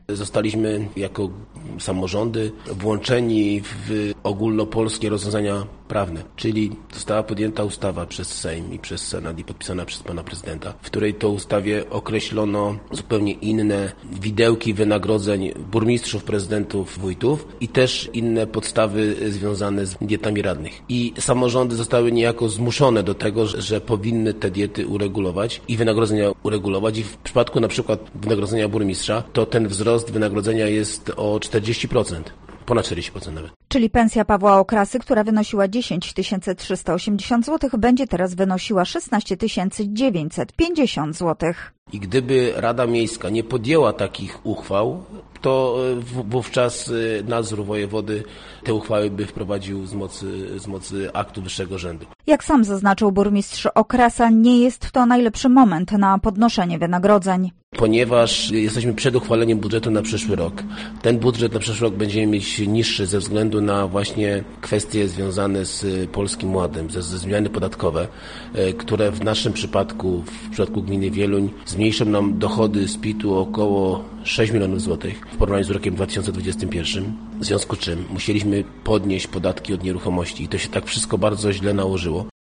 Zostaliśmy jako samorządy włączeni w ogólnopolskie rozwiązania prawne, czyli została podjęta ustawa przez Sejm i przez Senat i podpisana przez pana prezydenta, w której to ustawie określono zupełnie inne widełki wynagrodzeń burmistrzów, prezydentów, wójtów i też inne podstawy związane z dietami radnych. I samorządy zostały niejako zmuszone do tego, że powinny te diety uregulować i wynagrodzenia uregulować. I w przypadku na przykład wynagrodzenia burmistrza, to ten wzrost wynagrodzenia jest o 40%. Ponad 40% nawet. Czyli pensja Pawła Okrasy, która wynosiła 10 380 zł, będzie teraz wynosiła 16 950 zł. I gdyby Rada Miejska nie podjęła takich uchwał, to wówczas nadzór wojewody te uchwały by wprowadził z mocy aktu wyższego rzędu. Jak sam zaznaczył burmistrz Okrasa, nie jest to najlepszy moment na podnoszenie wynagrodzeń. Ponieważ jesteśmy przed uchwaleniem budżetu na przyszły rok. Ten budżet na przyszły rok będziemy mieć niższy ze względu na właśnie kwestie związane z Polskim Ładem, ze zmiany podatkowe, które w naszym przypadku, w przypadku gminy Wieluń, zmniejszą nam dochody z PIT-u około 6 milionów złotych w porównaniu z rokiem 2021, w związku z czym musieliśmy podnieść podatki od nieruchomości i to się tak wszystko bardzo źle nałożyło.